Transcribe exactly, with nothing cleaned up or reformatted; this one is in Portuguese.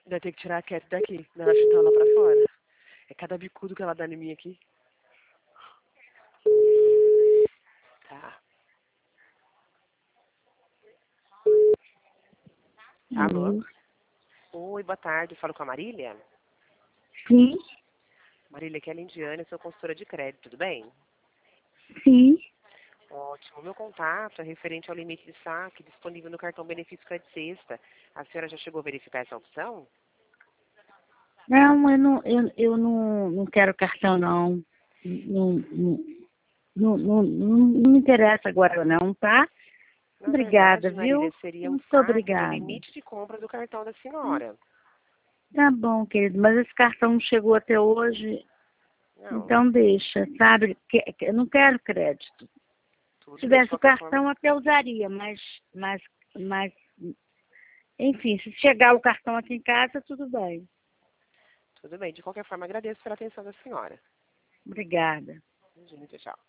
Vai ter que tirar a Cat daqui. Não, ela chutar ela pra fora. É cada bicudo que ela dá em mim aqui. Tá. Alô? Alô? Oi, boa tarde. Falo com a Marília? Sim, Marília, aqui é a Lindiane, sou consultora de crédito, tudo bem? sim. Ótimo. Meu contato é referente ao limite de saque disponível no cartão Benefício Crédito Sexta. A senhora já chegou a verificar essa opção? Não, eu não, eu, eu não, não quero cartão, não. Não, não, não, não, não me interessa agora, não, tá? Na Obrigada, verdade, viu? Marília, seria o Muito saque do obrigada. limite de compra do cartão da senhora. Tá bom, querido, mas esse cartão não chegou até hoje, Não, então deixa, sabe? Que- que- Eu não quero crédito. tudo Se bem. De tivesse o qualquer forma, cartão, até usaria, mas, mas, mas, enfim, se chegar o cartão aqui em casa, tudo bem. tudo bem. De qualquer forma, agradeço pela atenção da senhora. Obrigada. Imagina, tchau.